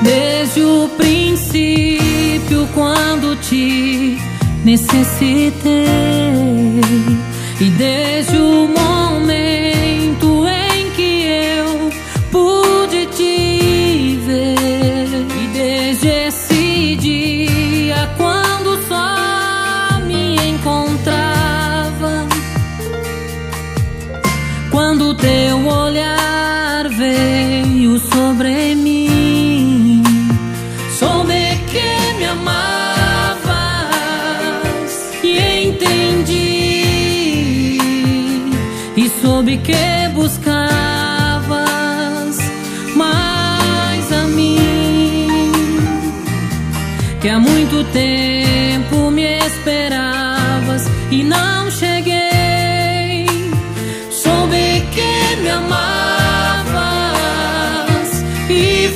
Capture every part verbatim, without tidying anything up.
desde o princípio, quando te necessitei, e desde o momento em que eu pude te ver, e desde esse dia quando só me encontrava, quando teu olhar veio sobre mim, soube que me amavas e entendi, e soube que buscavas mais a mim, que há muito tempo me esperavas e não cheguei. Soube que me amavas e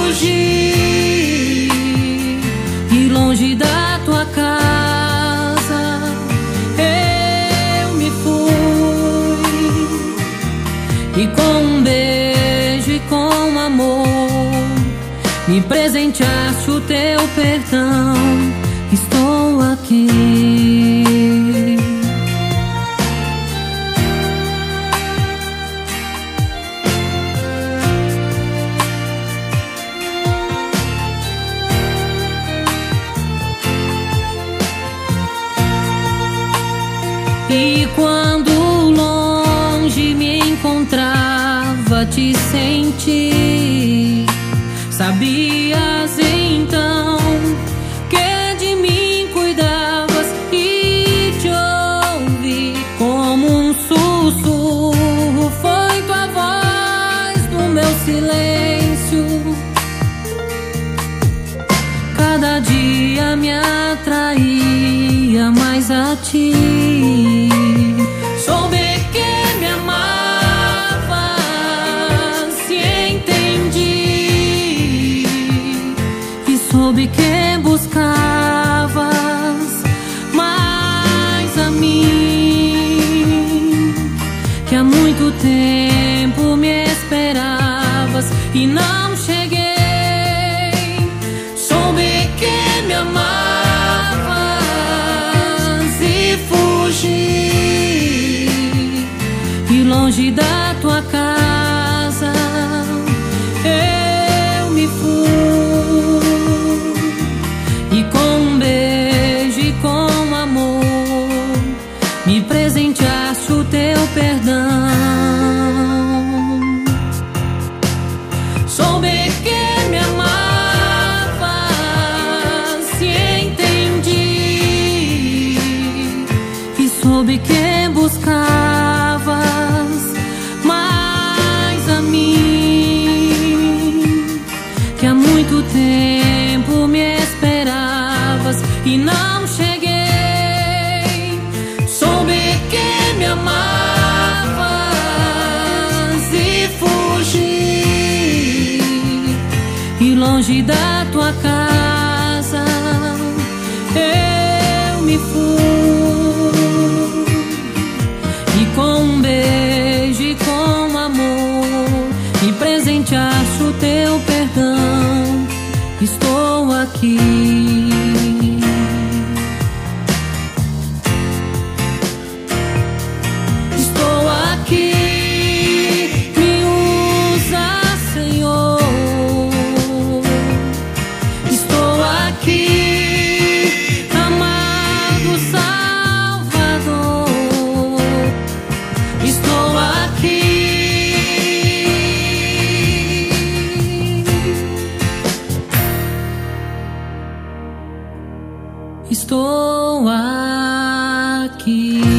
fugi, e longe da tua casa eu me fui, e com um beijo e com amor me presenteaste o teu perdão. Estou aqui. E quando longe me encontrava, te senti. Sabias então que de mim cuidavas, e te ouvi como um sussurro. Foi tua voz no meu silêncio, cada dia me atraía mais a ti. Soube que me amavas e entendi, e soube que buscavas mais a mim, que há muito tempo me esperavas e não cheguei. Soube que me amavas e fugi, e longe da tua casa eu me fui, e com um beijo e com amor me presenteaste o teu perdão. Soube que me amavas e entendi, e soube que buscavas mais a mim, que há muito tempo me esperavas e não cheguei. Soube que me amavas e fugi, e longe da tua casa eu me fui, e com um beijo e com amor me presenteaste o teu perdão. Estou aqui. Estou aqui, me usa, Senhor. Estou aqui, amado Salvador. Estou aqui. Estou aqui.